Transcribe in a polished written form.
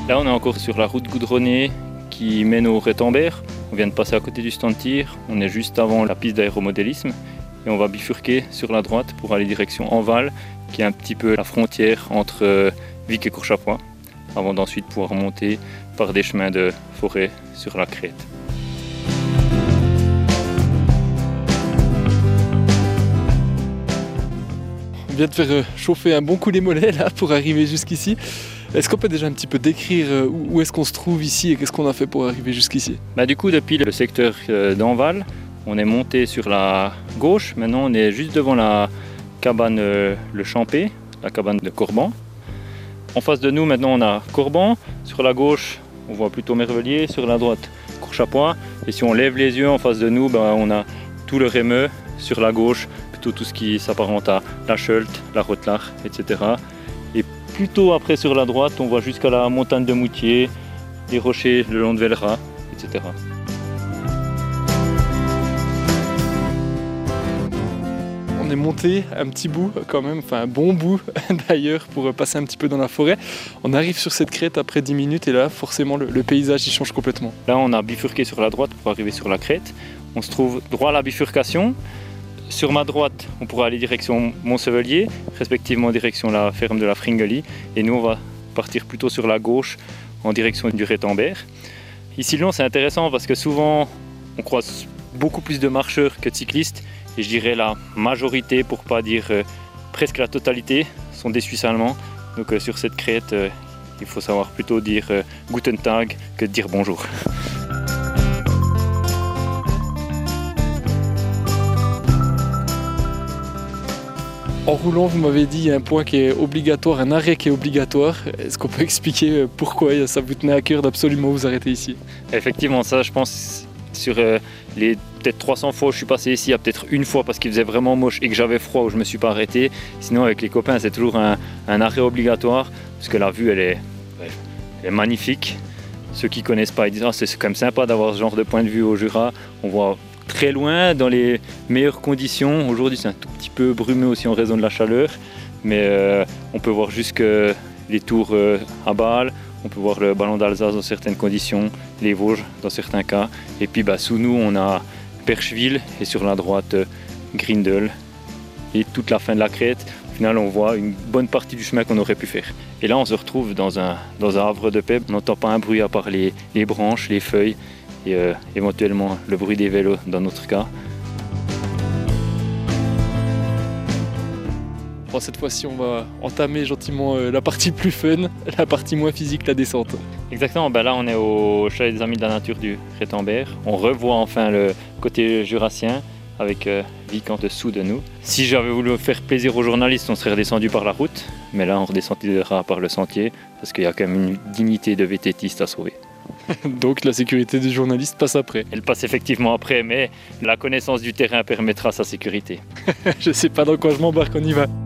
Là, on est encore sur la route goudronnée qui mène au Rétambert. On vient de passer à côté du stand de tir. On est juste avant la piste d'aéromodélisme. Et on va bifurquer sur la droite pour aller direction Enval, qui est un petit peu la frontière entre Vic et Courchapoix, avant d'ensuite pouvoir monter par des chemins de forêt sur la crête. On vient de faire chauffer un bon coup les mollets là pour arriver jusqu'ici. Est-ce qu'on peut déjà un petit peu décrire où est-ce qu'on se trouve ici et qu'est-ce qu'on a fait pour arriver jusqu'ici? Du coup, depuis le secteur d'Enval, on est monté sur la gauche. Maintenant, on est juste devant la cabane Le Champé, la cabane de Corban. En face de nous, maintenant, on a Corban. Sur la gauche, on voit plutôt Mervelier. Sur la droite, Courchapoix. Et si on lève les yeux en face de nous, on a tout le Rémeux. Sur la gauche, plutôt tout ce qui s'apparente à la Scheult, la Rotelare, etc. Et plutôt après sur la droite, on voit jusqu'à la montagne de Moutier, les rochers le long de Vellerat, etc. On est monté un petit bout quand même, enfin un bon bout d'ailleurs pour passer un petit peu dans la forêt. On arrive sur cette crête après 10 minutes et là forcément le paysage il change complètement. Là on a bifurqué sur la droite pour arriver sur la crête. On se trouve droit à la bifurcation. Sur ma droite, on pourra aller direction Montsevelier, respectivement direction la ferme de la Fringeli. Et nous, on va partir plutôt sur la gauche, en direction du Rétambert. Ici, c'est intéressant parce que souvent, on croise beaucoup plus de marcheurs que de cyclistes. Et je dirais la majorité, pour ne pas dire presque la totalité, sont des Suisses allemands. Donc sur cette crête, il faut savoir plutôt dire Guten Tag que de dire bonjour. En roulant, vous m'avez dit, il y a un point qui est obligatoire, un arrêt qui est obligatoire. Est-ce qu'on peut expliquer pourquoi ça vous tenait à cœur d'absolument vous arrêter ici? Effectivement, ça, je pense, sur les peut-être 300 fois où je suis passé ici, il y a peut-être une fois parce qu'il faisait vraiment moche et que j'avais froid où je ne me suis pas arrêté. Sinon, avec les copains, c'est toujours un arrêt obligatoire parce que la vue, elle est magnifique. Ceux qui ne connaissent pas, ils disent c'est quand même sympa d'avoir ce genre de point de vue au Jura. On voit très loin, dans les meilleures conditions. Aujourd'hui, c'est un tout petit peu brumeux aussi en raison de la chaleur, mais on peut voir jusque les tours à Bâle, on peut voir le ballon d'Alsace dans certaines conditions, les Vosges dans certains cas. Et puis sous nous, on a Percheville et sur la droite, Grindel et toute la fin de la crête. Au final, on voit une bonne partie du chemin qu'on aurait pu faire. Et là, on se retrouve dans un havre de paix. On n'entend pas un bruit à part les branches, les feuilles, et éventuellement le bruit des vélos dans notre cas. Bon, cette fois-ci, on va entamer gentiment la partie plus fun, la partie moins physique, la descente. Exactement, là on est au chalet des Amis de la Nature du Rétambert. On revoit enfin le côté jurassien avec Vic en dessous de nous. Si j'avais voulu faire plaisir aux journalistes, on serait redescendu par la route, mais là on redescendra par le sentier parce qu'il y a quand même une dignité de vététiste à sauver. Donc la sécurité des journalistes passe après. Elle passe effectivement après, mais la connaissance du terrain permettra sa sécurité. Je sais pas dans quoi je m'embarque, on y va.